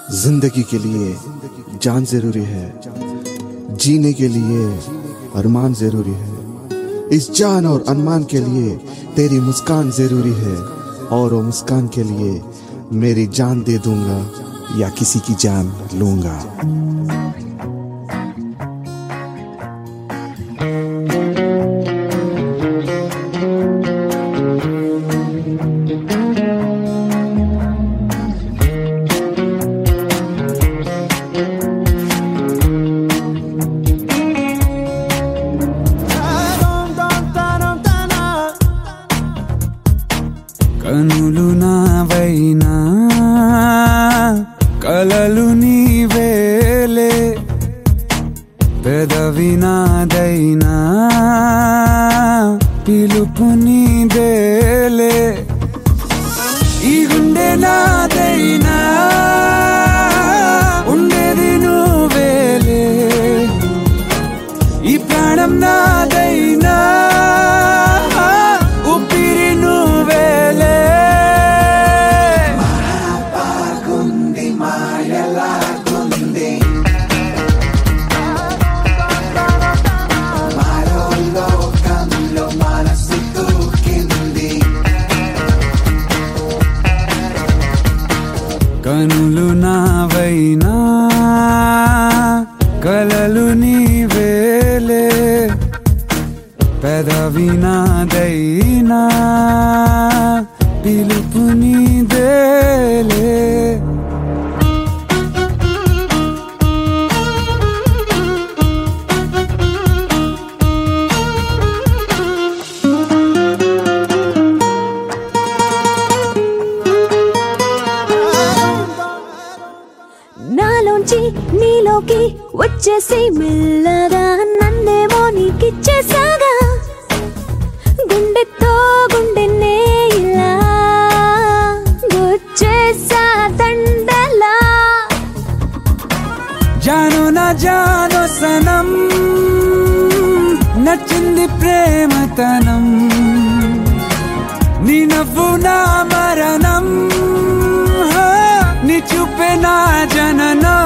जिंदगी के लिए जान जरूरी है, जीने के लिए अरमान जरूरी है। इस जान और अरमान के लिए तेरी मुस्कान जरूरी है, और वो मुस्कान के लिए मेरी जान दे दूंगा या किसी की जान लूंगा। కనులు నావైనా కలలు నీవేలే, పెదవి నాదైనా పిలుపు నీదేలే, ఈ గుండె నాదైనా ఉండేది నువ్వేలే, ఈ ప్రాణం నాదైనా ఊపిరి నువ్వేలే. బాగుంది మాయలాగుంది, మరో లోకంలో మనసు దూకింది. కనులు నావైనా కలలు నీవేలే, పెదవి నాదైనా పిలుపు నీదేలే. నాలోంచి నీలోకి వచ్చేసి మెల్లగా నన్నేమో నీకిచ్చేసాగా, గుండెతో గుండెనే ఇలా గుచ్చేసా దండలా. జాను నా జాను సనం, నచ్చింది ప్రేమతనం, నీ నవ్వు నా మరణం, నీ చూపే నా జననం.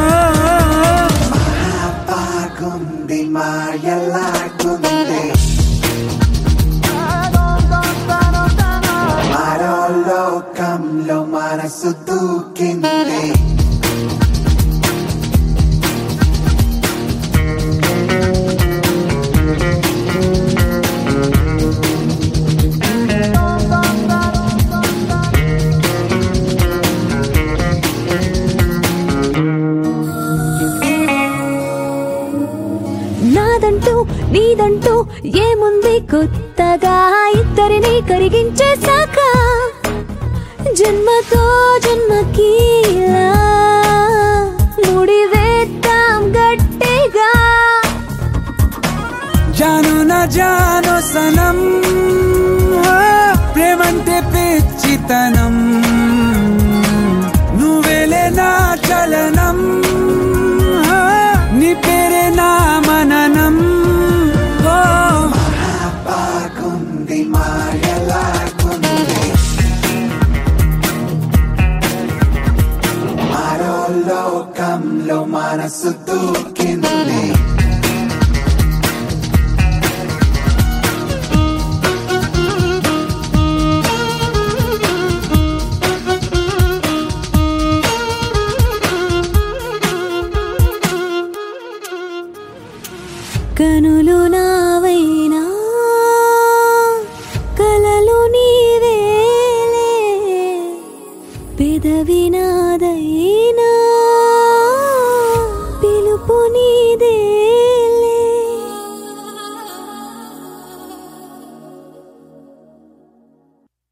బాగుంది మాయలాగుంది, మరో లోకంలో మనసు దూకింది. నాదంటూ నీదంటూ ఏముంది కొత్తగా, ఇద్దరిని కరిగించేశాక జన్మతో జన్మకి ఇలా ముడివేద్దాం గట్టిగా. జాను నా జాను సనం, ప్రేమంటే పిచ్చితనం, నువ్వేలే నా చలనం, నీ పేరే నా మననం. బాగుంది మాయలాగుంది, మరో లోకంలో మనసు దూకింది. కనులు నా